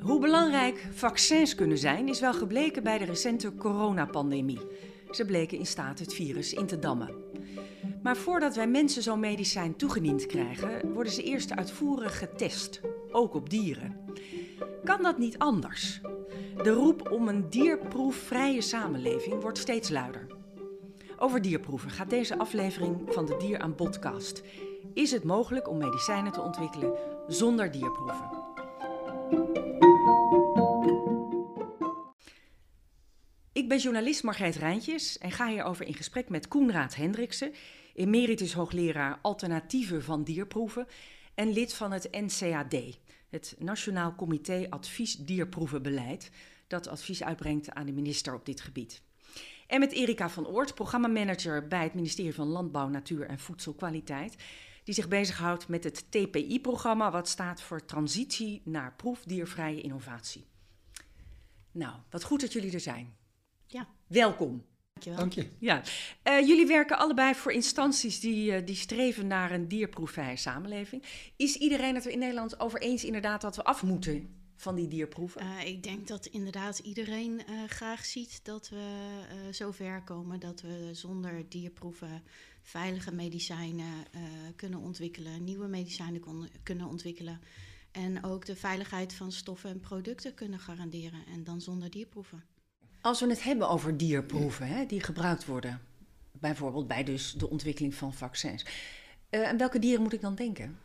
Hoe belangrijk vaccins kunnen zijn is wel gebleken bij de recente coronapandemie. Ze bleken in staat het virus in te dammen. Maar voordat wij mensen zo'n medicijn toegediend krijgen, worden ze eerst uitvoerig getest, ook op dieren. Kan dat niet anders? De roep om een dierproefvrije samenleving wordt steeds luider. Over dierproeven gaat deze aflevering van de Dier aan Podcast. Is het mogelijk om medicijnen te ontwikkelen zonder dierproeven? Ik ben journalist Margreet Rijntjes en ga hierover in gesprek met Koenraad Hendriksen, emeritus hoogleraar alternatieven van dierproeven en lid van het NCAD, het Nationaal Comité Advies Dierproevenbeleid, dat advies uitbrengt aan de minister op dit gebied. En met Erika van Oort, programmamanager bij het ministerie van Landbouw, Natuur en Voedselkwaliteit, die zich bezighoudt met het TPI-programma, wat staat voor Transitie naar Proefdiervrije Innovatie. Nou, wat goed dat jullie er zijn. Ja. Welkom. Dankjewel. Dank je. Ja. Jullie werken allebei voor instanties die streven naar een dierproefvrije samenleving. Is iedereen het er in Nederland over eens inderdaad dat we af moeten van die dierproeven? Ik denk dat inderdaad iedereen graag ziet dat we zover komen dat we zonder dierproeven veilige medicijnen kunnen ontwikkelen, nieuwe medicijnen kunnen ontwikkelen en ook de veiligheid van stoffen en producten kunnen garanderen en dan zonder dierproeven. Als we het hebben over dierproeven die gebruikt worden, bijvoorbeeld bij dus de ontwikkeling van vaccins. Aan welke dieren moet ik dan denken?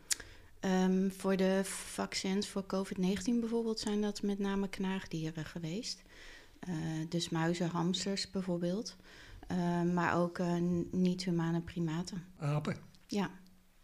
Voor de vaccins voor COVID-19 bijvoorbeeld zijn dat met name knaagdieren geweest. Dus muizen, hamsters bijvoorbeeld. Maar ook niet-humane primaten. Apen. Ja.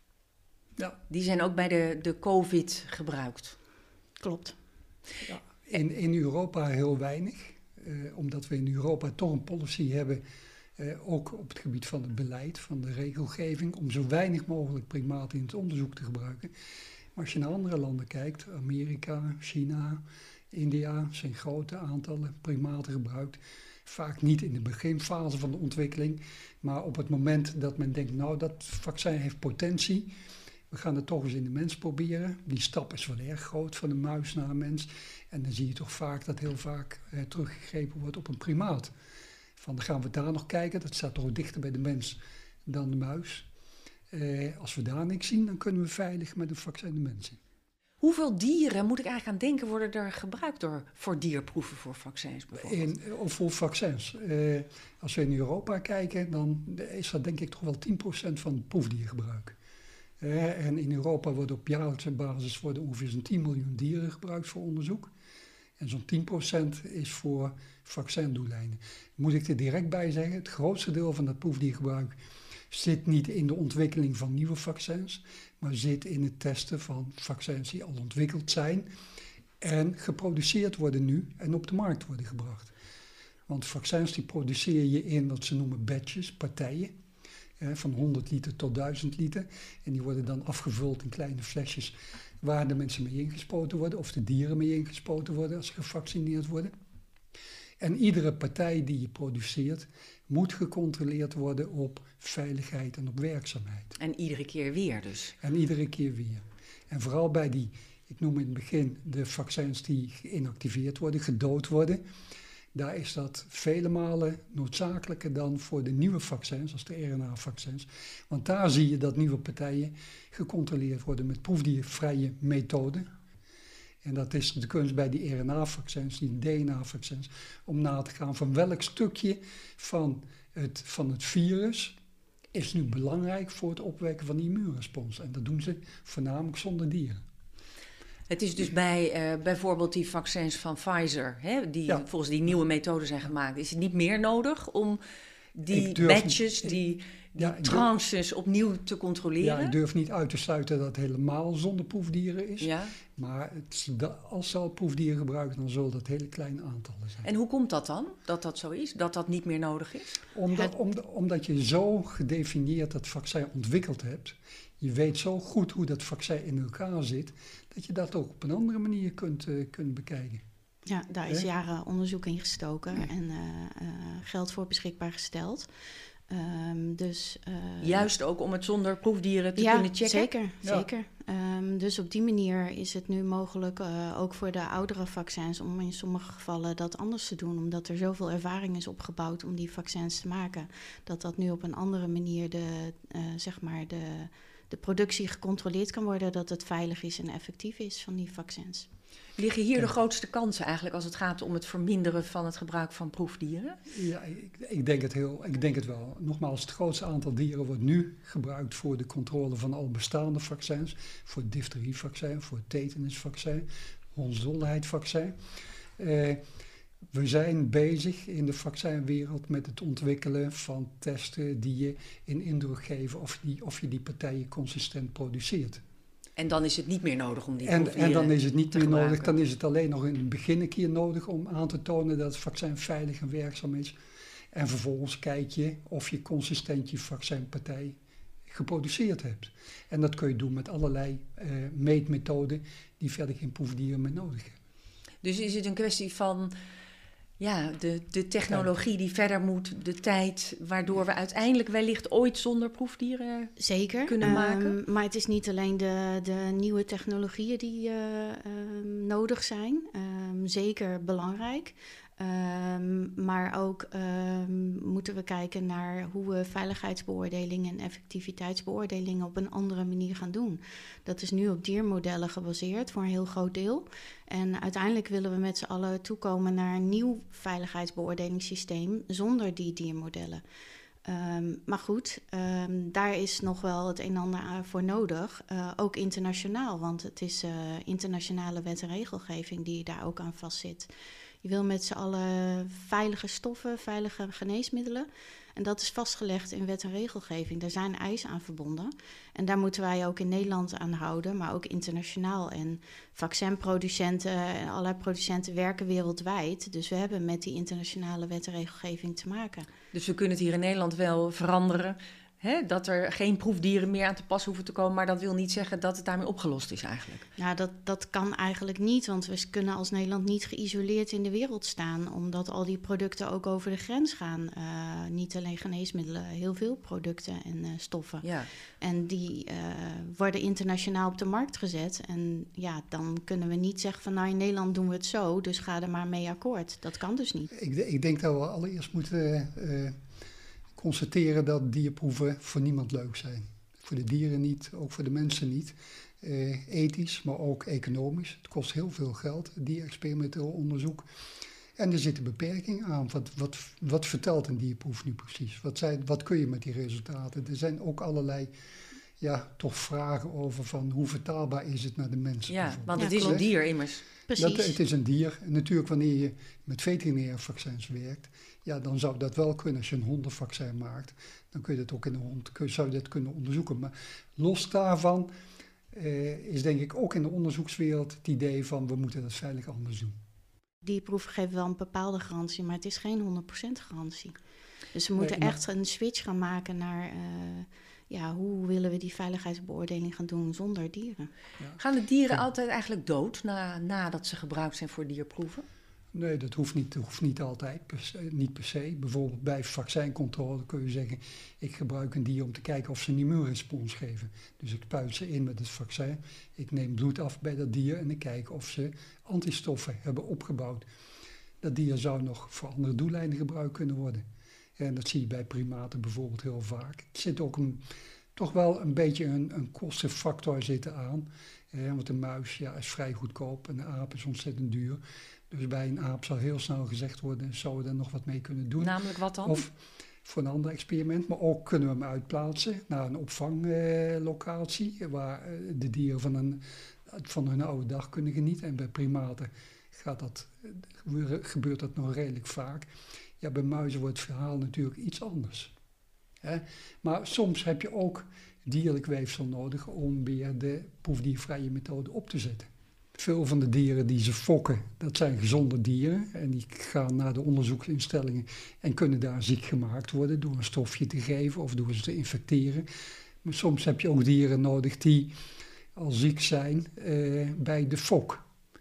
Ja. Die zijn ook bij de COVID gebruikt. Klopt. Ja. In Europa heel weinig. Omdat we in Europa toch een policy hebben, ook op het gebied van het beleid, van de regelgeving, om zo weinig mogelijk primaten in het onderzoek te gebruiken. Maar als je naar andere landen kijkt, Amerika, China, India, zijn grote aantallen primaten gebruikt. Vaak niet in de beginfase van de ontwikkeling, maar op het moment dat men denkt, nou dat vaccin heeft potentie, we gaan het toch eens in de mens proberen. Die stap is wel erg groot, van de muis naar een mens. En dan zie je toch vaak dat heel vaak teruggegrepen wordt op een primaat. Van dan gaan we daar nog kijken, dat staat toch dichter bij de mens dan de muis. Als we daar niks zien, dan kunnen we veilig met een vaccin de mens in. Hoeveel dieren, moet ik eigenlijk aan denken, worden er gebruikt voor dierproeven voor vaccins bijvoorbeeld? Of voor vaccins. Als we in Europa kijken, dan is dat denk ik toch wel 10% van het proefdiergebruik. En in Europa worden op jaarlijkse basis ongeveer zo'n 10 miljoen dieren gebruikt voor onderzoek. En zo'n 10% is voor vaccindoeleinden. Moet ik er direct bij zeggen, het grootste deel van dat proefdiergebruik zit niet in de ontwikkeling van nieuwe vaccins, maar zit in het testen van vaccins die al ontwikkeld zijn en geproduceerd worden nu en op de markt worden gebracht. Want vaccins die produceer je in wat ze noemen batches, partijen. Van 100 liter tot 1000 liter. En die worden dan afgevuld in kleine flesjes waar de mensen mee ingespoten worden of de dieren mee ingespoten worden als ze gevaccineerd worden. En iedere partij die je produceert moet gecontroleerd worden op veiligheid en op werkzaamheid. En iedere keer weer dus? En iedere keer weer. En vooral bij die, ik noem in het begin de vaccins die geïnactiveerd worden, gedood worden. Daar is dat vele malen noodzakelijker dan voor de nieuwe vaccins, als de RNA-vaccins. Want daar zie je dat nieuwe partijen gecontroleerd worden met proefdiervrije methoden. En dat is de kunst bij die RNA-vaccins, die DNA-vaccins, om na te gaan van welk stukje van het virus is nu belangrijk voor het opwekken van de immuunrespons. En dat doen ze voornamelijk zonder dieren. Het is dus bij bijvoorbeeld die vaccins van Pfizer, die volgens die nieuwe methode zijn gemaakt, is het niet meer nodig om die batches, die tranches opnieuw te controleren? Ja, ik durf niet uit te sluiten dat het helemaal zonder proefdieren is. Ja. Maar als ze al proefdieren gebruiken, dan zullen dat hele kleine aantallen zijn. En hoe komt dat dan, dat dat zo is, dat dat niet meer nodig is? Omdat je zo gedefinieerd dat vaccin ontwikkeld hebt. Je weet zo goed hoe dat vaccin in elkaar zit, dat je dat ook op een andere manier kunt bekijken. Ja, daar is jaren onderzoek in gestoken en geld voor beschikbaar gesteld. Juist ook om het zonder proefdieren te kunnen checken? Zeker, Ja. zeker. Dus op die manier is het nu mogelijk, ook voor de oudere vaccins, om in sommige gevallen dat anders te doen. Omdat er zoveel ervaring is opgebouwd om die vaccins te maken. Dat nu op een andere manier de productie gecontroleerd kan worden. Dat het veilig is en effectief is van die vaccins. Liggen hier de grootste kansen eigenlijk als het gaat om het verminderen van het gebruik van proefdieren? Ja, ik denk het wel. Nogmaals, het grootste aantal dieren wordt nu gebruikt voor de controle van al bestaande vaccins. Voor het difterievaccin, voor het tetanusvaccin, hondsdolheidvaccin. We zijn bezig in de vaccinwereld met het ontwikkelen van testen die je in indruk geven of je die partijen consistent produceert. En dan is het niet meer nodig om die En proefdieren dan is het niet te meer nodig, gebruiken. dan is het alleen nog in het begin een keer nodig om aan te tonen dat het vaccin veilig en werkzaam is. En vervolgens kijk je of je consistent je vaccinpartij geproduceerd hebt. En dat kun je doen met allerlei meetmethoden die verder geen proefdieren meer nodig hebben. Dus is het een kwestie van de technologie die verder moet, de tijd, waardoor we uiteindelijk wellicht ooit zonder proefdieren Zeker. kunnen maken? Maar het is niet alleen de nieuwe technologieën die nodig zijn. Zeker belangrijk. Maar ook moeten we kijken naar hoe we veiligheidsbeoordelingen en effectiviteitsbeoordelingen op een andere manier gaan doen. Dat is nu op diermodellen gebaseerd voor een heel groot deel. En uiteindelijk willen we met z'n allen toekomen naar een nieuw veiligheidsbeoordelingssysteem zonder die diermodellen. Maar goed, daar is nog wel het een en ander voor nodig, ook internationaal, want het is internationale wet en regelgeving die daar ook aan vastzit. Je wil met z'n allen veilige stoffen, veilige geneesmiddelen. En dat is vastgelegd in wet en regelgeving. Daar zijn eisen aan verbonden. En daar moeten wij ook in Nederland aan houden, maar ook internationaal. En vaccinproducenten en allerlei producenten werken wereldwijd. Dus we hebben met die internationale wet en regelgeving te maken. Dus we kunnen het hier in Nederland wel veranderen. Hè, dat er geen proefdieren meer aan te pas hoeven te komen. Maar dat wil niet zeggen dat het daarmee opgelost is eigenlijk. Nou, dat kan eigenlijk niet. Want we kunnen als Nederland niet geïsoleerd in de wereld staan. Omdat al die producten ook over de grens gaan. Niet alleen geneesmiddelen, heel veel producten en stoffen. Ja. En die worden internationaal op de markt gezet. En ja, dan kunnen we niet zeggen van nou in Nederland doen we het zo. Dus ga er maar mee akkoord. Dat kan dus niet. Ik denk dat we allereerst moeten constateren dat dierproeven voor niemand leuk zijn. Voor de dieren niet, ook voor de mensen niet. Ethisch, maar ook economisch. Het kost heel veel geld, dierexperimenteel onderzoek. En er zitten beperkingen aan. Wat vertelt een dierproef nu precies? Wat kun je met die resultaten? Er zijn ook allerlei toch vragen over van hoe vertaalbaar is het naar de mensen. Ja, want het Ja, is een klopt. dier immers. Precies. Het is een dier. En natuurlijk wanneer je met veterinaire vaccins werkt, dan zou dat wel kunnen. Als je een hondenvaccin maakt, dan kun je dat ook in de hond, zou je dat kunnen onderzoeken. Maar los daarvan is denk ik ook in de onderzoekswereld het idee van we moeten dat veilig anders doen. Dierproeven geven wel een bepaalde garantie, maar het is geen 100% garantie. Dus we moeten echt een switch gaan maken naar hoe willen we die veiligheidsbeoordeling gaan doen zonder dieren. Ja. Gaan de dieren altijd eigenlijk dood nadat ze gebruikt zijn voor dierproeven? Nee, dat hoeft niet altijd, niet per se. Bijvoorbeeld bij vaccincontrole kun je zeggen, ik gebruik een dier om te kijken of ze een immuunrespons geven. Dus ik spuit ze in met het vaccin, ik neem bloed af bij dat dier en ik kijk of ze antistoffen hebben opgebouwd. Dat dier zou nog voor andere doeleinden gebruikt kunnen worden. En dat zie je bij primaten bijvoorbeeld heel vaak. Er zit ook toch wel een beetje een kostenfactor zitten aan. Want een muis is vrij goedkoop en een aap is ontzettend duur. Dus bij een aap zal heel snel gezegd worden, zouden we er nog wat mee kunnen doen. Namelijk wat dan? Of voor een ander experiment, maar ook kunnen we hem uitplaatsen naar een opvanglocatie, waar de dieren van hun oude dag kunnen genieten. En bij primaten gebeurt dat nog redelijk vaak. Ja, bij muizen wordt het verhaal natuurlijk iets anders. Maar soms heb je ook dierlijk weefsel nodig om weer de proefdiervrije methode op te zetten. Veel van de dieren die ze fokken, dat zijn gezonde dieren. En die gaan naar de onderzoeksinstellingen en kunnen daar ziek gemaakt worden door een stofje te geven of door ze te infecteren. Maar soms heb je ook dieren nodig die al ziek zijn bij de fok.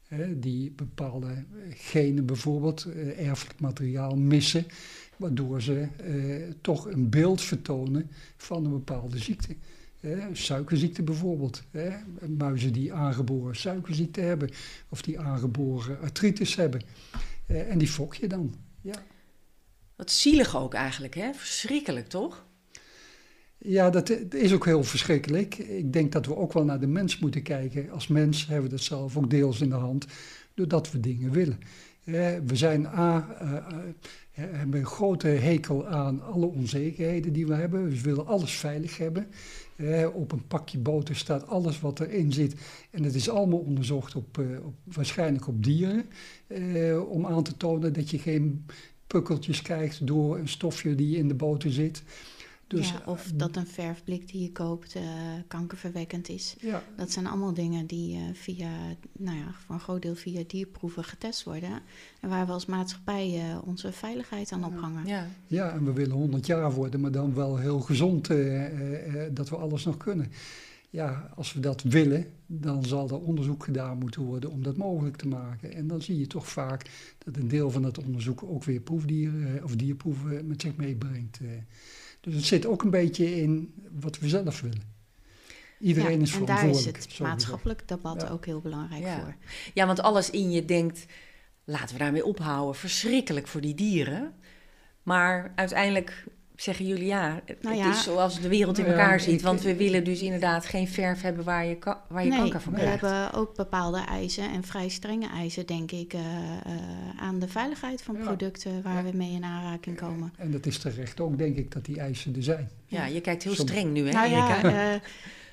die bepaalde genen bijvoorbeeld, erfelijk materiaal missen, waardoor ze toch een beeld vertonen van een bepaalde ziekte. Suikerziekte bijvoorbeeld. Muizen die aangeboren suikerziekte hebben of die aangeboren artritis hebben. En die fok je dan. Ja. Wat zielig ook eigenlijk, hè? Verschrikkelijk, toch? Ja, dat is ook heel verschrikkelijk. Ik denk dat we ook wel naar de mens moeten kijken. Als mens hebben we dat zelf ook deels in de hand, doordat we dingen willen. We zijn hebben een grote hekel aan alle onzekerheden die we hebben. We willen alles veilig hebben. Op een pakje boter staat alles wat erin zit. En het is allemaal onderzocht waarschijnlijk op dieren. Om aan te tonen dat je geen pukkeltjes krijgt door een stofje die in de boter zit. Dus, of dat een verfblik die je koopt kankerverwekkend is. Ja. Dat zijn allemaal dingen die voor een groot deel via dierproeven getest worden. En waar we als maatschappij onze veiligheid aan ophangen. Ja, en we willen 100 jaar worden, maar dan wel heel gezond, dat we alles nog kunnen. Ja, als we dat willen, dan zal er onderzoek gedaan moeten worden om dat mogelijk te maken. En dan zie je toch vaak dat een deel van dat onderzoek ook weer proefdieren of dierproeven met zich meebrengt. Dus het zit ook een beetje in wat we zelf willen. Iedereen is verantwoordelijk. En daar is het maatschappelijk debat ook heel belangrijk voor. Ja, want alles in je denkt, laten we daarmee ophouden. Verschrikkelijk voor die dieren. Maar uiteindelijk zeggen jullie het is zoals de wereld in elkaar zit. Want we willen dus inderdaad geen verf hebben waar je kanker van krijgt. We hebben ook bepaalde eisen en vrij strenge eisen, denk ik, aan de veiligheid van producten waar we mee in aanraking komen. En dat is terecht ook, denk ik, dat die eisen er zijn. Ja, je kijkt heel streng nu, hè, Erika?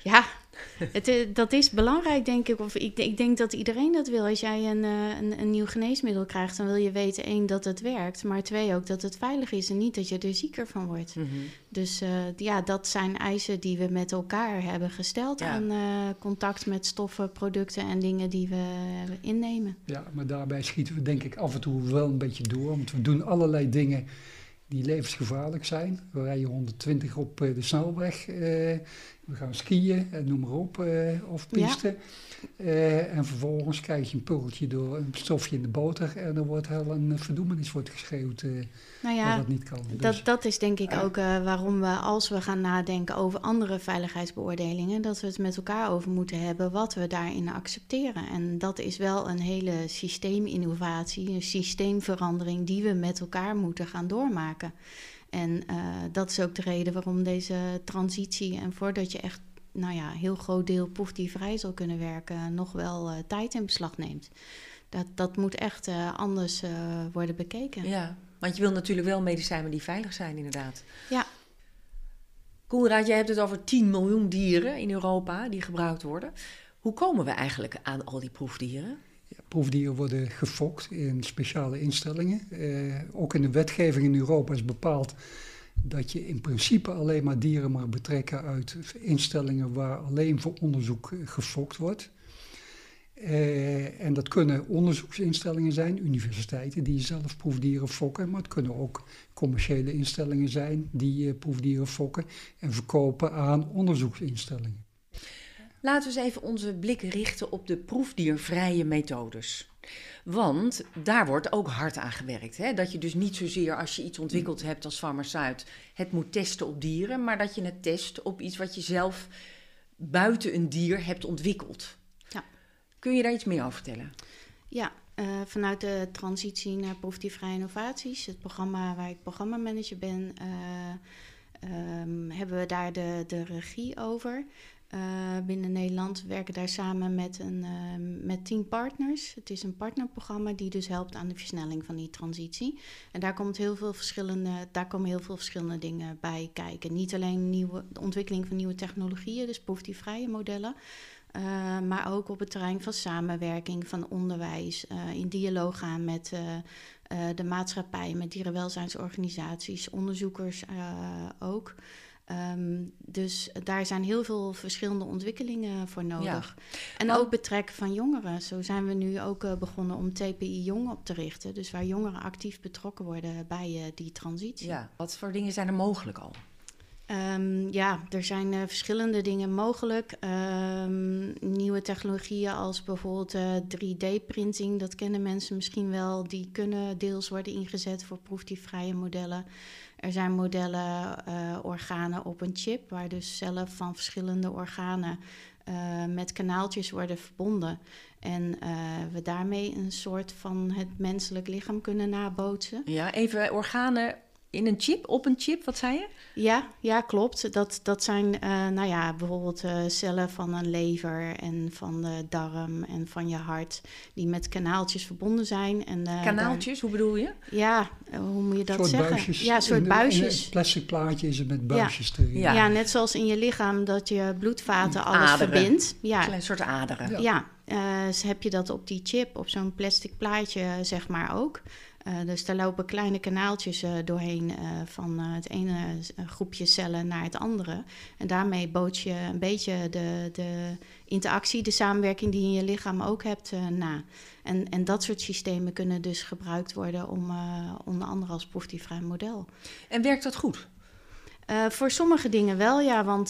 Dat is belangrijk, denk ik. Of ik denk dat iedereen dat wil. Als jij een nieuw geneesmiddel krijgt, dan wil je weten, 1, dat het werkt. Maar 2, ook dat het veilig is en niet dat je er zieker van wordt. Mm-hmm. Dus dat zijn eisen die we met elkaar hebben gesteld aan contact met stoffen, producten en dingen die we innemen. Ja, maar daarbij schieten we denk ik af en toe wel een beetje door. Want we doen allerlei dingen die levensgevaarlijk zijn. We rijden 120 op de snelweg. We gaan skiën, noem maar op, of pisten. En vervolgens krijg je een pukkeltje door een stofje in de boter. En er wordt heel een verdoemenis geschreeuwd dat dat niet kan. Dus, dat is denk ik ook waarom we, als we gaan nadenken over andere veiligheidsbeoordelingen, dat we het met elkaar over moeten hebben wat we daarin accepteren. En dat is wel een hele systeeminnovatie, een systeemverandering die we met elkaar moeten gaan doormaken. En dat is ook de reden waarom deze transitie, en voordat je echt heel groot deel proefdiervrij zal kunnen werken, nog wel tijd in beslag neemt. Dat moet echt anders worden bekeken. Ja, want je wil natuurlijk wel medicijnen die veilig zijn, inderdaad. Ja. Koenraad, jij hebt het over 10 miljoen dieren in Europa die gebruikt worden. Hoe komen we eigenlijk aan al die proefdieren? Ja, proefdieren worden gefokt in speciale instellingen. Ook in de wetgeving in Europa is bepaald dat je in principe alleen maar dieren mag betrekken uit instellingen waar alleen voor onderzoek gefokt wordt. En dat kunnen onderzoeksinstellingen zijn, universiteiten die zelf proefdieren fokken, maar het kunnen ook commerciële instellingen zijn die proefdieren fokken en verkopen aan onderzoeksinstellingen. Laten we eens even onze blik richten op de proefdiervrije methodes. Want daar wordt ook hard aan gewerkt. Hè? Dat je dus niet zozeer als je iets ontwikkeld hebt als farmaceut het moet testen op dieren, maar dat je het test op iets wat je zelf buiten een dier hebt ontwikkeld. Ja. Kun je daar iets meer over vertellen? Ja, vanuit de transitie naar proefdiervrije innovaties, het programma waar ik programmamanager ben, hebben we daar de regie over. Binnen Nederland werken daar samen met 10 partners. Het is een partnerprogramma die dus helpt aan de versnelling van die transitie. En daar komen heel veel verschillende dingen bij kijken. Niet alleen de ontwikkeling van nieuwe technologieën, dus proefdiervrije modellen, maar ook op het terrein van samenwerking, van onderwijs, in dialoog gaan met de maatschappij, met dierenwelzijnsorganisaties, onderzoekers ook. Dus daar zijn heel veel verschillende ontwikkelingen voor nodig. Ja. En ook betrekken van jongeren. Zo zijn we nu ook begonnen om TPI Jong op te richten. Dus waar jongeren actief betrokken worden bij die transitie. Ja, wat voor dingen zijn er mogelijk al? Er zijn verschillende dingen mogelijk. Nieuwe nieuwe technologieën als bijvoorbeeld 3D-printing. Dat kennen mensen misschien wel. Die kunnen deels worden ingezet voor proefdiefvrije modellen. Er zijn modellen, organen op een chip, waar dus cellen van verschillende organen met kanaaltjes worden verbonden. En we daarmee een soort van het menselijk lichaam kunnen nabootsen. Ja, even organen in een chip, op een chip, wat zei je? Ja, klopt. Dat zijn bijvoorbeeld cellen van een lever en van de darm en van je hart, die met kanaaltjes verbonden zijn. En, kanaaltjes, hoe bedoel je? Ja, hoe moet je dat soort zeggen? Buisjes, ja, een soort buisjes. In een plastic plaatje is het met buisjes erin. Ja, net zoals in je lichaam dat je bloedvaten alles verbindt. Ja. Een soort aderen. Ja, heb je dat op die chip, op zo'n plastic plaatje zeg maar ook. Dus daar lopen kleine kanaaltjes doorheen van het ene groepje cellen naar het andere. En daarmee bood je een beetje de interactie, de samenwerking die je in je lichaam ook hebt na. En dat soort systemen kunnen dus gebruikt worden om onder andere als proefdiefvrij model. En werkt dat goed? Voor sommige dingen wel, ja, want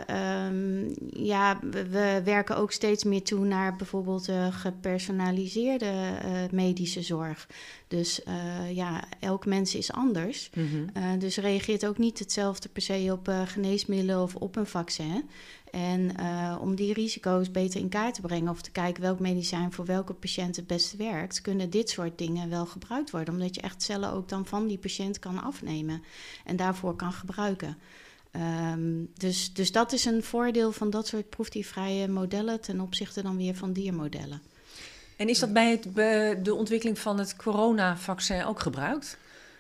we werken ook steeds meer toe naar bijvoorbeeld gepersonaliseerde medische zorg. Dus elk mens is anders. Mm-hmm. Dus reageert ook niet hetzelfde per se op geneesmiddelen of op een vaccin. En om die risico's beter in kaart te brengen of te kijken welk medicijn voor welke patiënt het beste werkt, kunnen dit soort dingen wel gebruikt worden. Omdat je echt cellen ook dan van die patiënt kan afnemen en daarvoor kan gebruiken. Dus dat is een voordeel van dat soort proefdiefvrije modellen ten opzichte dan weer van diermodellen. En is dat bij de ontwikkeling van het coronavaccin ook gebruikt?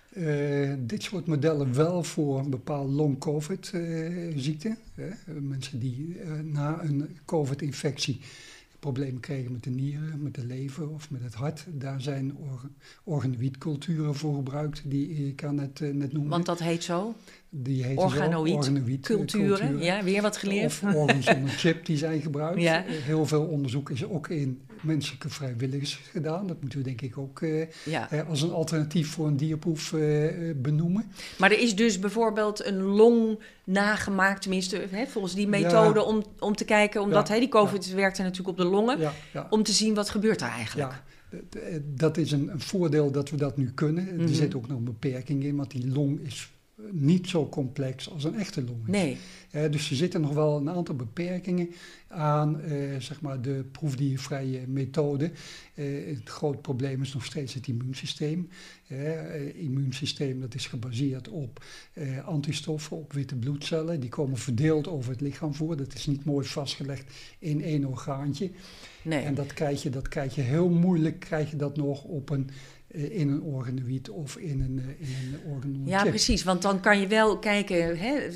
Dit soort modellen wel voor een bepaalde long-covid-ziekte. Mensen die na een covid-infectie problemen kregen met de nieren, met de lever of met het hart. Daar zijn organoïdculturen voor gebruikt, die ik net noemde. Want dat heet zo? Die heet organoïdculturen. Ja, weer wat geleerd. Of organs on a chip die zijn gebruikt. Ja. Heel veel onderzoek is ook in menselijke vrijwilligers gedaan. Dat moeten we denk ik ook als een alternatief voor een dierproef benoemen. Maar er is dus bijvoorbeeld een long nagemaakt, tenminste volgens die methode, om te kijken, omdat die COVID werkte natuurlijk op de longen, om te zien wat gebeurt er eigenlijk. Ja. Dat is een voordeel dat we dat nu kunnen. Mm-hmm. Er zit ook nog een beperking in, want die long is niet zo complex als een echte long is. Nee. Dus er zitten nog wel een aantal beperkingen aan de proefdiervrije methode. Het grote probleem is nog steeds het immuunsysteem. Het immuunsysteem dat is gebaseerd op antistoffen, op witte bloedcellen. Die komen verdeeld over het lichaam voor. Dat is niet mooi vastgelegd in één orgaantje. Nee. En dat krijg je heel moeilijk, krijg je dat nog op in een organoïd of in een organoïd. Ja, precies. Want dan kan je wel kijken,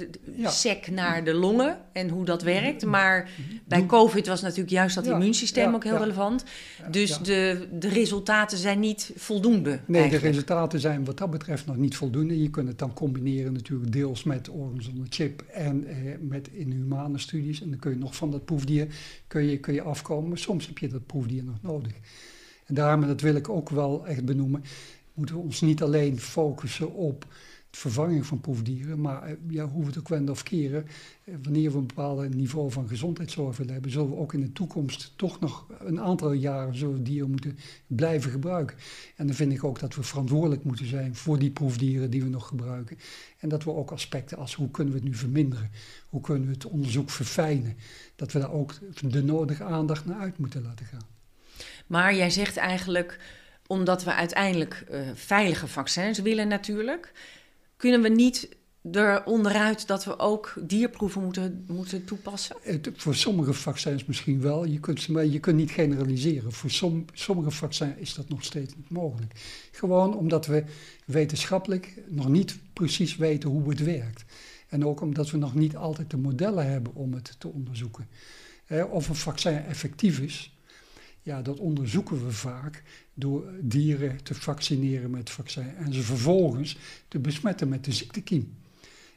sec naar de longen en hoe dat werkt. Maar bij COVID was natuurlijk juist dat immuunsysteem ook heel relevant. Dus de resultaten zijn niet voldoende. Nee, eigenlijk. de resultaten zijn wat dat betreft nog niet voldoende. Je kunt het dan combineren natuurlijk deels met organs on a chip en met inhumane studies. En dan kun je nog van dat proefdier kun je afkomen. Maar soms heb je dat proefdier nog nodig. En daarom, en dat wil ik ook wel echt benoemen, moeten we ons niet alleen focussen op het vervangen van proefdieren, maar hoe we het ook wenden of keren, wanneer we een bepaald niveau van gezondheidszorg willen hebben, zullen we ook in de toekomst toch nog een aantal jaren dieren moeten blijven gebruiken. En dan vind ik ook dat we verantwoordelijk moeten zijn voor die proefdieren die we nog gebruiken. En dat we ook aspecten als hoe kunnen we het nu verminderen, hoe kunnen we het onderzoek verfijnen, dat we daar ook de nodige aandacht naar uit moeten laten gaan. Maar jij zegt eigenlijk, omdat we uiteindelijk veilige vaccins willen natuurlijk, kunnen we niet eronderuit dat we ook dierproeven moeten toepassen? Voor sommige vaccins misschien wel, je kunt niet generaliseren. Voor sommige vaccins is dat nog steeds niet mogelijk. Gewoon omdat we wetenschappelijk nog niet precies weten hoe het werkt. En ook omdat we nog niet altijd de modellen hebben om het te onderzoeken. Of een vaccin effectief is. Ja, dat onderzoeken we vaak door dieren te vaccineren met het vaccin en ze vervolgens te besmetten met de ziektekiem.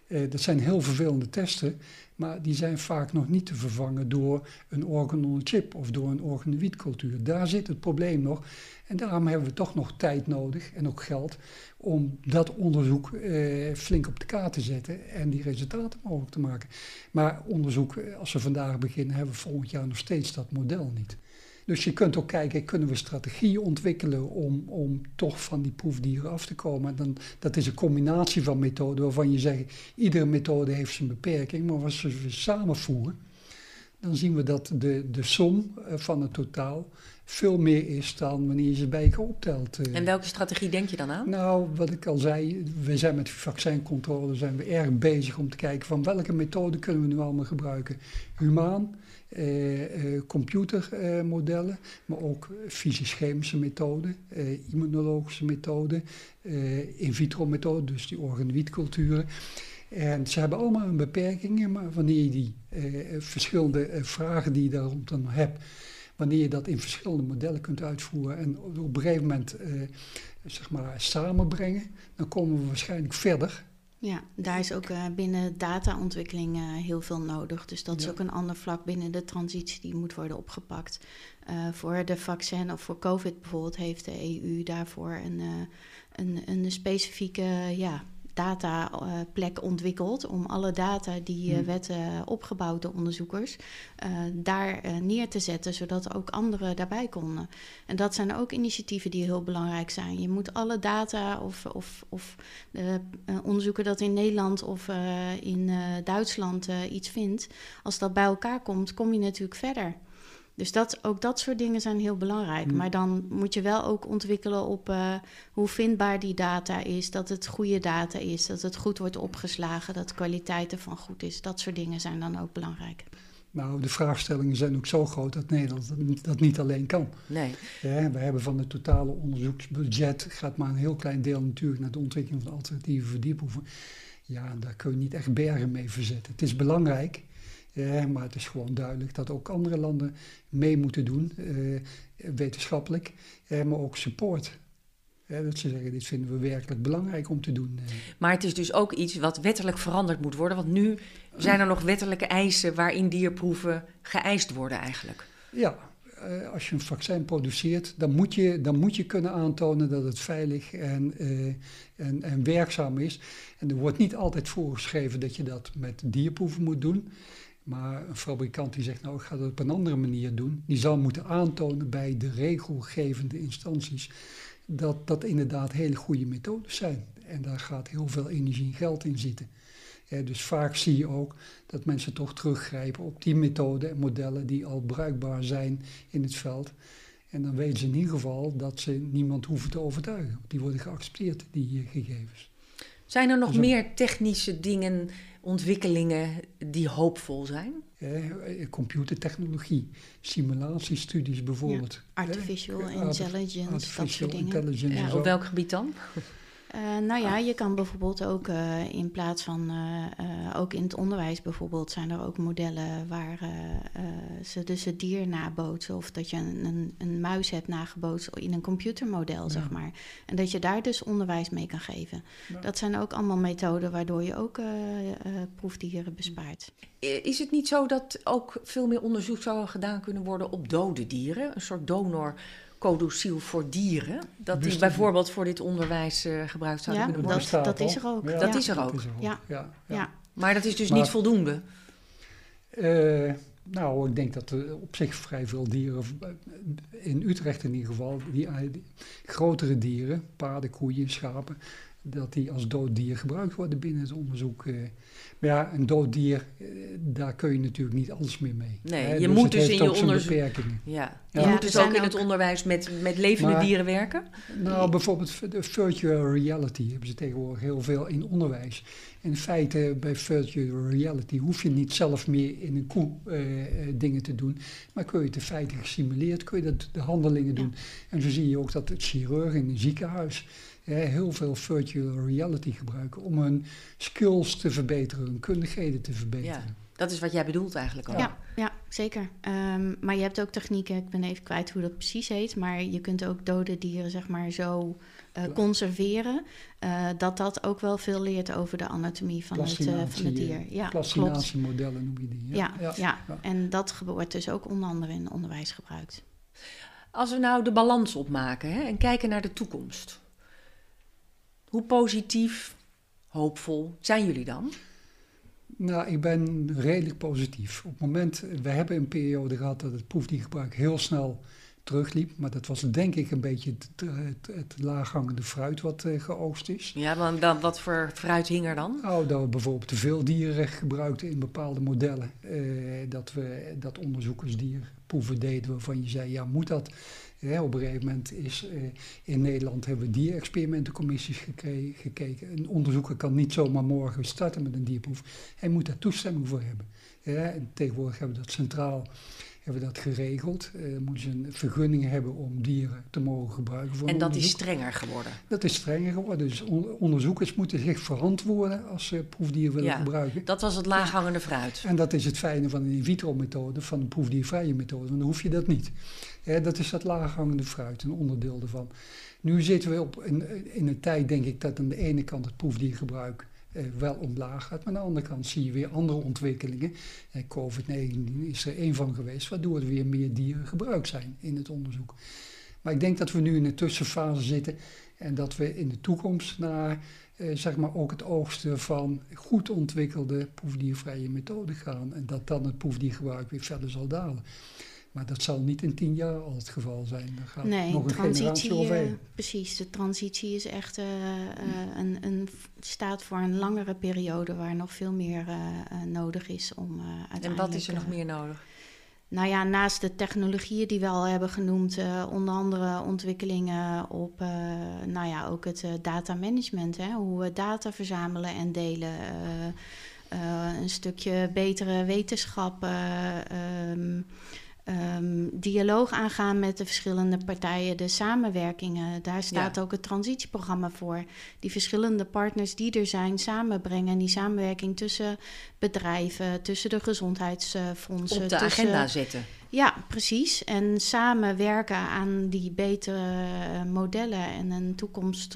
Dat zijn heel vervelende testen, maar die zijn vaak nog niet te vervangen door een organ-on-a-chip of door een organoïdcultuur. Daar zit het probleem nog. En daarom hebben we toch nog tijd nodig en ook geld om dat onderzoek flink op de kaart te zetten en die resultaten mogelijk te maken. Maar onderzoek, als we vandaag beginnen, hebben we volgend jaar nog steeds dat model niet. Dus je kunt ook kijken, kunnen we strategieën ontwikkelen om toch van die proefdieren af te komen. Dat is een combinatie van methoden waarvan je zegt, iedere methode heeft zijn beperking, maar als we ze samenvoegen, dan zien we dat de som van het totaal veel meer is dan wanneer je ze bij elkaar optelt. En welke strategie denk je dan aan? Nou, wat ik al zei, we zijn met vaccincontrole zijn we erg bezig om te kijken van welke methode kunnen we nu allemaal gebruiken. Humaan, computermodellen, maar ook fysisch-chemische methoden, immunologische methoden, in vitro methoden, dus die organoïdculturen. En ze hebben allemaal een beperkingen, maar wanneer je die verschillende vragen die je daar rond dan hebt, wanneer je dat in verschillende modellen kunt uitvoeren en op een gegeven moment samenbrengen, dan komen we waarschijnlijk verder. Ja, daar is ook binnen dataontwikkeling heel veel nodig. Dus dat is ook een ander vlak binnen de transitie die moet worden opgepakt. Voor de vaccin of voor COVID bijvoorbeeld heeft de EU daarvoor een specifieke dataplek ontwikkeld om alle data die werden opgebouwd door onderzoekers daar neer te zetten, zodat ook anderen daarbij konden. En dat zijn ook initiatieven die heel belangrijk zijn. Je moet alle data of onderzoeker dat in Nederland of in Duitsland iets vindt, als dat bij elkaar komt, kom je natuurlijk verder. Dus ook dat soort dingen zijn heel belangrijk. Maar dan moet je wel ook ontwikkelen op hoe vindbaar die data is, dat het goede data is, dat het goed wordt opgeslagen, dat de kwaliteit ervan goed is. Dat soort dingen zijn dan ook belangrijk. Nou, de vraagstellingen zijn ook zo groot dat Nederland dat niet alleen kan. Nee. Ja, we hebben van het totale onderzoeksbudget, gaat maar een heel klein deel natuurlijk naar de ontwikkeling van alternatieve verdieproeven. Ja, daar kun je niet echt bergen mee verzetten. Het is belangrijk. Maar het is gewoon duidelijk dat ook andere landen mee moeten doen, wetenschappelijk, maar ook support. Dat ze zeggen, dit vinden we werkelijk belangrijk om te doen. Maar het is dus ook iets wat wettelijk veranderd moet worden, want nu zijn er nog wettelijke eisen waarin dierproeven geëist worden eigenlijk. Ja, als je een vaccin produceert, dan moet je kunnen aantonen dat het veilig en werkzaam is. En er wordt niet altijd voorgeschreven dat je dat met dierproeven moet doen. Maar een fabrikant die zegt, nou ik ga dat op een andere manier doen, die zal moeten aantonen bij de regelgevende instanties dat inderdaad hele goede methodes zijn. En daar gaat heel veel energie en geld in zitten. Dus vaak zie je ook dat mensen toch teruggrijpen op die methoden en modellen die al bruikbaar zijn in het veld. En dan weten ze in ieder geval dat ze niemand hoeven te overtuigen. Die worden geaccepteerd, die gegevens. Zijn er nog meer technische dingen, ontwikkelingen die hoopvol zijn? Computertechnologie, simulatiestudies bijvoorbeeld. Ja, artificial intelligence, dat soort dingen. Ja, op welk gebied dan? Je kan bijvoorbeeld ook in plaats van, ook in het onderwijs bijvoorbeeld, zijn er ook modellen waar ze dus het dier nabootsen. Of dat je een muis hebt nagebootst in een computermodel, zeg maar. En dat je daar dus onderwijs mee kan geven. Ja. Dat zijn ook allemaal methoden waardoor je ook proefdieren bespaart. Is het niet zo dat ook veel meer onderzoek zou gedaan kunnen worden op dode dieren? Een soort donorcodociel voor dieren? Dat die bijvoorbeeld voor dit onderwijs gebruikt zouden kunnen worden? Dat is er ook. Ja, dat is er ook. Ja. Maar dat is dus niet voldoende? Ik denk dat er op zich vrij veel dieren, in Utrecht in ieder geval, die grotere dieren, paarden, koeien, schapen, dat die als dood dier gebruikt worden binnen het onderzoek. Maar ja, een dood dier, daar kun je natuurlijk niet alles meer mee. Nee, je moet dus in je onderzoek. Ja. Je moet dus ook in het onderwijs met levende dieren werken. Nou, bijvoorbeeld de virtual reality hebben ze tegenwoordig heel veel in onderwijs. In feite, bij virtual reality hoef je niet zelf meer in een koe dingen te doen, maar kun je het in feite gesimuleerd, kun je de handelingen doen. En zo zie je ook dat het chirurgen in een ziekenhuis heel veel virtual reality gebruiken om hun skills te verbeteren, hun kundigheden te verbeteren. Ja, dat is wat jij bedoelt eigenlijk ook. Ja. zeker. Maar je hebt ook technieken, ik ben even kwijt hoe dat precies heet, maar je kunt ook dode dieren zeg maar zo conserveren, dat ook wel veel leert over de anatomie van het dier. Ja, plastinatiemodellen noem je die. Ja. En dat wordt dus ook onder andere in het onderwijs gebruikt. Als we nou de balans opmaken en kijken naar de toekomst. Hoe positief, hoopvol zijn jullie dan? Nou, ik ben redelijk positief. Op het moment, we hebben een periode gehad dat het proefdiergebruik heel snel terugliep. Maar dat was denk ik een beetje het laaghangende fruit wat geoogst is. Ja, want dan, wat voor fruit hing er dan? Nou, dat we bijvoorbeeld te veel dieren gebruikten in bepaalde modellen. Dat onderzoekers dierproeven deden waarvan je zei, ja, moet dat? Op een gegeven moment in Nederland hebben we dierexperimentencommissies gekeken. Een onderzoeker kan niet zomaar morgen starten met een dierproef. Hij moet daar toestemming voor hebben. En tegenwoordig hebben we dat centraal geregeld. Moeten ze een vergunning hebben om dieren te mogen gebruiken voor en dat onderzoek. is strenger geworden? Dat is strenger geworden. Dus onderzoekers moeten zich verantwoorden als ze proefdieren willen gebruiken. Dat was het laaghangende fruit. En dat is het fijne van een in-vitro-methode, van een proefdiervrije methode. Want dan hoef je dat niet. Dat is dat laaghangende fruit, een onderdeel ervan. Nu zitten we in een tijd, denk ik, dat aan de ene kant het proefdiergebruik wel omlaag gaat. Maar aan de andere kant zie je weer andere ontwikkelingen. COVID-19 is er één van geweest, waardoor er weer meer dieren gebruikt zijn in het onderzoek. Maar ik denk dat we nu in een tussenfase zitten en dat we in de toekomst naar zeg maar ook het oogsten van goed ontwikkelde proefdiervrije methoden gaan. En dat dan het proefdiergebruik weer verder zal dalen. Maar dat zal niet in 10 jaar al het geval zijn. Dan gaat nog een generatie overheen. Precies, de transitie is echt staat voor een langere periode waar nog veel meer nodig is om uiteindelijk... En wat is er nog meer nodig? Nou ja, naast de technologieën die we al hebben genoemd, onder andere ontwikkelingen op ook het data management. Hoe we data verzamelen en delen. Een stukje betere wetenschap. Dialoog aangaan met de verschillende partijen, de samenwerkingen. Daar staat ook het transitieprogramma voor. Die verschillende partners die er zijn, samenbrengen. En die samenwerking tussen bedrijven, tussen de gezondheidsfondsen. Op de agenda zetten. Ja, precies. En samen werken aan die betere modellen en een toekomst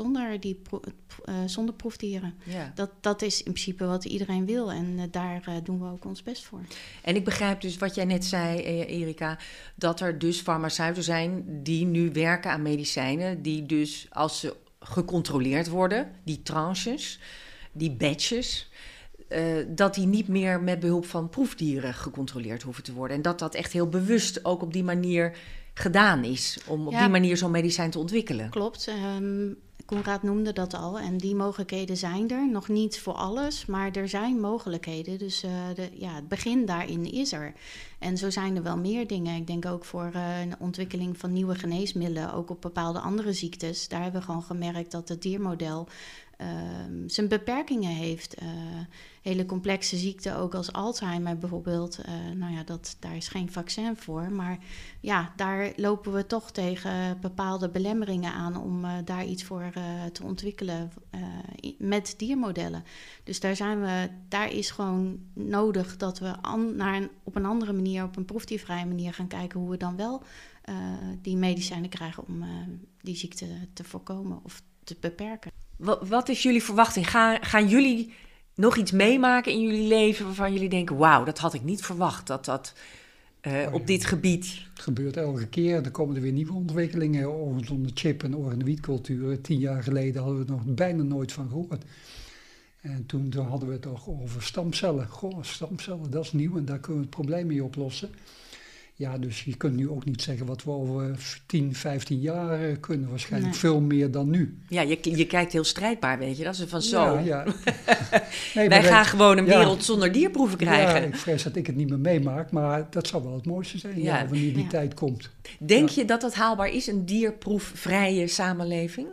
zonder proefdieren. Ja. Dat is in principe wat iedereen wil en daar doen we ook ons best voor. En ik begrijp dus wat jij net zei, Erika, dat er dus farmaceuten zijn die nu werken aan medicijnen, die dus als ze gecontroleerd worden, die tranches, die batches, dat die niet meer met behulp van proefdieren gecontroleerd hoeven te worden. En dat echt heel bewust ook op die manier gedaan is, om op die manier zo'n medicijn te ontwikkelen. Klopt. Conrad noemde dat al en die mogelijkheden zijn er. Nog niet voor alles, maar er zijn mogelijkheden. Dus het begin daarin is er. En zo zijn er wel meer dingen. Ik denk ook voor een ontwikkeling van nieuwe geneesmiddelen, ook op bepaalde andere ziektes. Daar hebben we gewoon gemerkt dat het diermodel zijn beperkingen heeft. Hele complexe ziekten, ook als Alzheimer bijvoorbeeld. Daar is geen vaccin voor. Maar ja, daar lopen we toch tegen bepaalde belemmeringen aan om daar iets voor te ontwikkelen met diermodellen. Dus daar is gewoon nodig dat we op een andere manier, op een proefdiervrije manier gaan kijken hoe we dan wel die medicijnen krijgen om die ziekte te voorkomen of te beperken. Wat is jullie verwachting? Gaan jullie nog iets meemaken in jullie leven waarvan jullie denken, wauw, dat had ik niet verwacht, dat op dit gebied... Het gebeurt elke keer, er komen er weer nieuwe ontwikkelingen rondom de chip- en organoïdculturen. 10 jaar geleden hadden we er nog bijna nooit van gehoord. En toen hadden we het toch over stamcellen. Stamcellen, dat is nieuw en daar kunnen we het probleem mee oplossen. Ja, dus je kunt nu ook niet zeggen wat we over 10, 15 jaar kunnen. Waarschijnlijk veel meer dan nu. Ja, je kijkt heel strijdbaar, weet je. Dat is van zo. Ja. Wij gaan gewoon een wereld zonder dierproeven krijgen. Ja, ik vrees dat ik het niet meer meemaak. Maar dat zou wel het mooiste zijn, wanneer die tijd komt. Denk je dat dat haalbaar is, een dierproefvrije samenleving?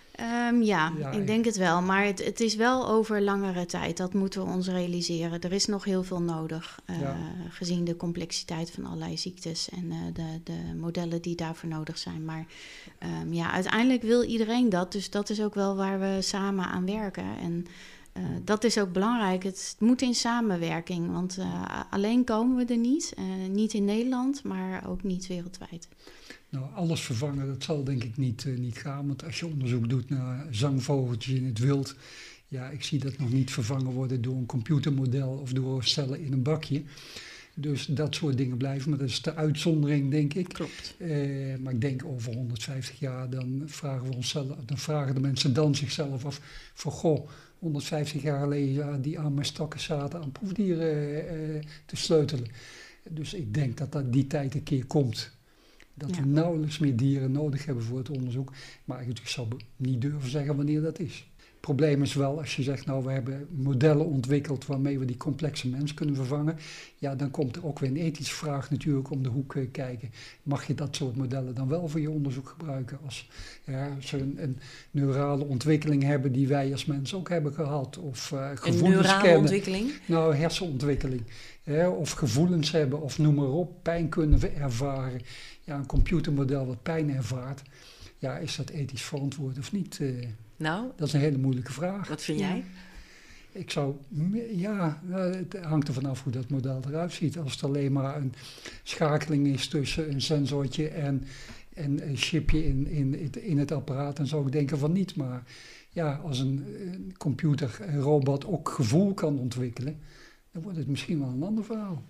Ik denk het wel. Maar het is wel over langere tijd. Dat moeten we ons realiseren. Er is nog heel veel nodig. Gezien de complexiteit van allerlei ziektes en de modellen die daarvoor nodig zijn. Maar uiteindelijk wil iedereen dat. Dus dat is ook wel waar we samen aan werken. En dat is ook belangrijk. Het moet in samenwerking, want alleen komen we er niet. Niet in Nederland, maar ook niet wereldwijd. Nou, alles vervangen, dat zal denk ik niet gaan. Want als je onderzoek doet naar zangvogeltjes in het wild... ja, ik zie dat nog niet vervangen worden door een computermodel of door cellen in een bakje. Dus dat soort dingen blijven, maar dat is de uitzondering, denk ik. Klopt. Maar ik denk over 150 jaar, dan vragen de mensen dan zichzelf af... van goh, 150 jaar geleden, ja, die arme stakken zaten aan proefdieren te sleutelen. Dus ik denk dat die tijd een keer komt... Dat we nauwelijks meer dieren nodig hebben voor het onderzoek. Maar ik zou niet durven zeggen wanneer dat is. Het probleem is wel, als je zegt, nou, we hebben modellen ontwikkeld waarmee we die complexe mens kunnen vervangen. Ja, dan komt er ook weer een ethische vraag natuurlijk om de hoek kijken. Mag je dat soort modellen dan wel voor je onderzoek gebruiken? Als ze een neurale ontwikkeling hebben die wij als mens ook hebben gehad. Of gevoelens een neurale kennen. Ontwikkeling? Nou, hersenontwikkeling. Of gevoelens hebben, of noem maar op, pijn kunnen ervaren. Ja, een computermodel wat pijn ervaart, ja, is dat ethisch verantwoord of niet? Nou? Dat is een hele moeilijke vraag. Wat vind jij? Ik zou, het hangt er vanaf hoe dat model eruit ziet. Als het alleen maar een schakeling is tussen een sensortje en een chipje in het apparaat, dan zou ik denken van niet. Maar ja, als een computer, een robot ook gevoel kan ontwikkelen, dan wordt het misschien wel een ander verhaal.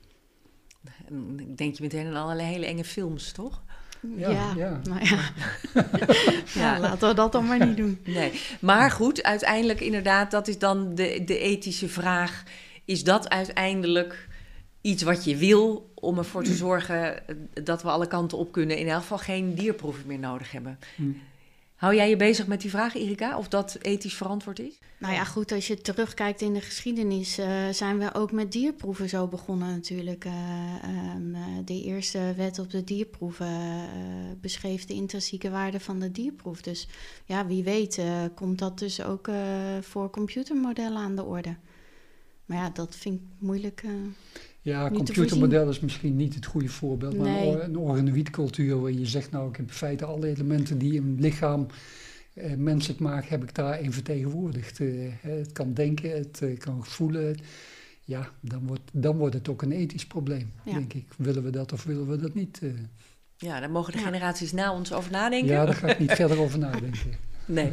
Ik denk je meteen aan allerlei hele enge films, toch? Ja. Nou ja. Ja, laten we dat dan maar niet doen. Nee, maar goed, uiteindelijk inderdaad, dat is dan de ethische vraag. Is dat uiteindelijk iets wat je wil om ervoor te zorgen dat we alle kanten op kunnen, in elk geval geen dierproeven meer nodig hebben? Hou jij je bezig met die vraag, Erika, of dat ethisch verantwoord is? Nou ja, goed, als je terugkijkt in de geschiedenis, zijn we ook met dierproeven zo begonnen natuurlijk. De eerste wet op de dierproeven beschreef de intrinsieke waarde van de dierproef. Dus ja, wie weet komt dat dus ook voor computermodellen aan de orde. Maar ja, dat vind ik moeilijk. Ja, computermodel is misschien niet het goede voorbeeld, maar een organoïdcultuur waar je zegt, nou, ik heb in feite alle elementen die een lichaam menselijk maakt, heb ik daarin vertegenwoordigd. Het kan denken, het kan voelen. Ja, dan wordt het ook een ethisch probleem, denk ik. Willen we dat of willen we dat niet? Ja, daar mogen de generaties na ons over nadenken. Ja, daar ga ik niet verder over nadenken. Nee.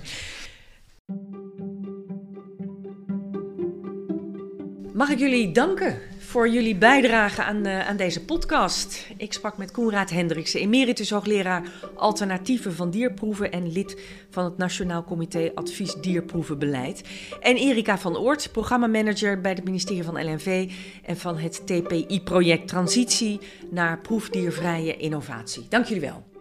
Mag ik jullie danken voor jullie bijdrage aan deze podcast. Ik sprak met Koenraad Hendriksen, emeritus hoogleraar alternatieven van dierproeven en lid van het Nationaal Comité Advies Dierproevenbeleid. En Erika van Oort, programmamanager bij het ministerie van LNV en van het TPI-project Transitie naar proefdiervrije innovatie. Dank jullie wel.